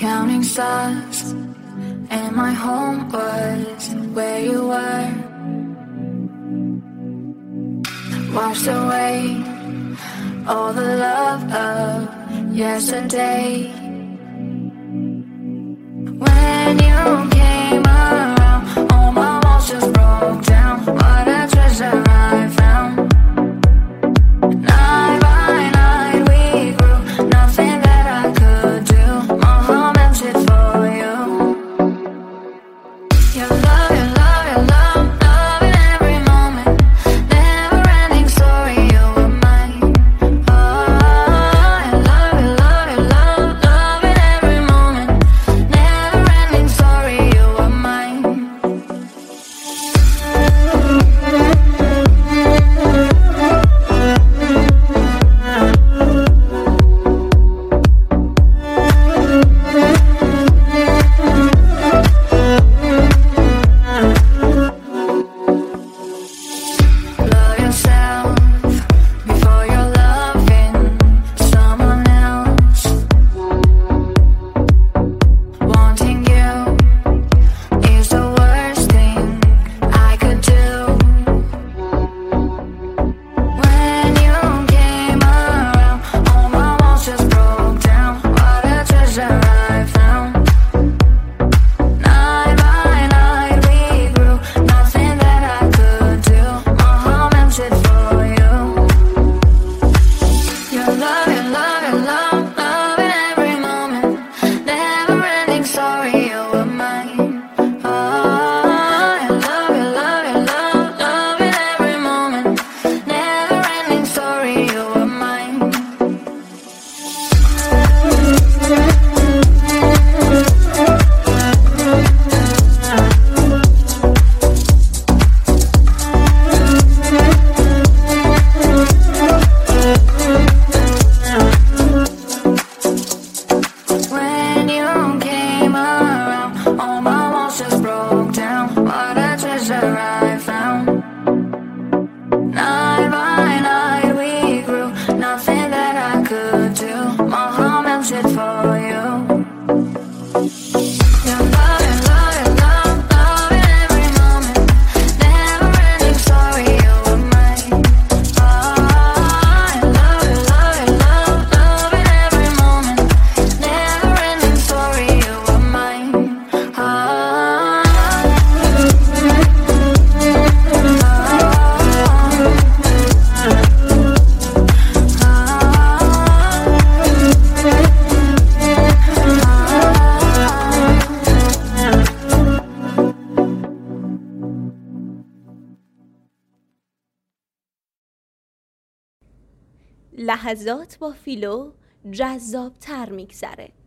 Counting stars, and my home was where you were. Washed away all the love of yesterday. When you came around, all my walls just broke down. What a treasure I found. Night by night we grew, nothing that I could do. My heart melted for you. Your love, your love, your love, love in every moment. Never ending story, you were mine. Oh, your love, your love, your love, love in every moment. Never ending story, you were mine. Love yourself before you're loving someone else. Wanting you is the worst thing I could do. When you came around, all my walls just broke down. What a treasure I found. Night by night we grew, nothing that I could do. My heart melted for you. Your love, your love, your love, love in every moment. Never ending story, you were mine. Oh, your love, your love, your love, love in every moment. Never ending story, you were mine. When you came around, all my walls just broke down. What a treasure I found. Night by night we grew, nothing that I could do. My heart melted for you. Your love, your love, your love, love in every moment. Never ending story, you were mine. Oh, your love, your love, your love, love in every moment. Never ending story, you were mine. لحظات با فیلو جذاب‌تر میگذره.